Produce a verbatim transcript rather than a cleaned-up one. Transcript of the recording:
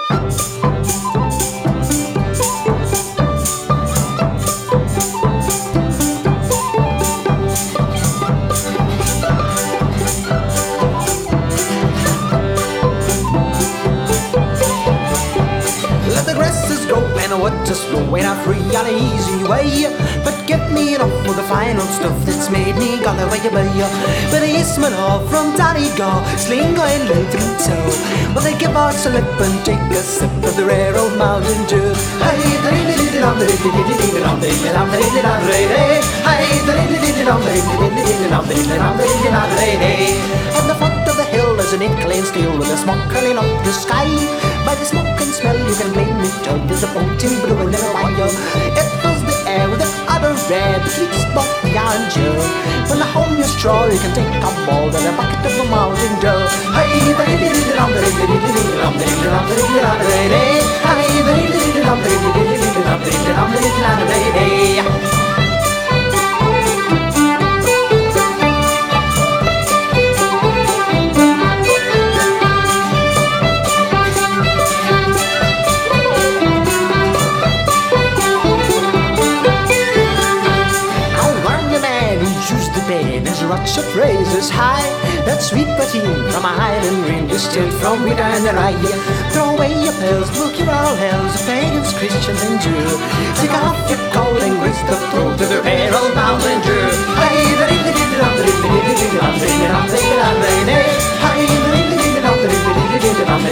Just flow in a free and easy way, but give me enough for the final stuff that's made me go away away. But it's my love from Danny Go, sling going later and so. Well, they give us a lip and take a sip of the rare old Mountain Dew. Hey, the diddly dum, the diddly diddly dum, the diddly dum, the diddly dum, the diddly. Hey, the diddly dum, the diddly diddly dum, the diddly dum, the diddly dum, the diddly. On the foot of the hill there's an incline steel with a smoke curling up the sky. By the smoke and smell you can blame me too. There's a boating brewing in a wire. It fills the air with the other red fleets both beyond you. When the home you stroll you can take a ball and a bucket of a Mountain Dew. Hey, the diddly dum, the diddly diddly dum, the diddly dum, the diddly dum, the diddly. Hey, the diddly dum, the diddly diddly dum, the diddly dum, the diddly dum, the diddly. Ruts of praises high, that sweet poteen from a highland ring, distilled from wheat and the rye. Throw away your pills, look your all hells, pagans, Christians and Jew. Take off your calling, raise the throat to the rare old Mountain Dew. Hey, the diddly diddly dum, the diddly diddly dum, the diddly dum, the diddly dum, the diddly. Hey, the diddly diddly dum, the diddly diddly dum,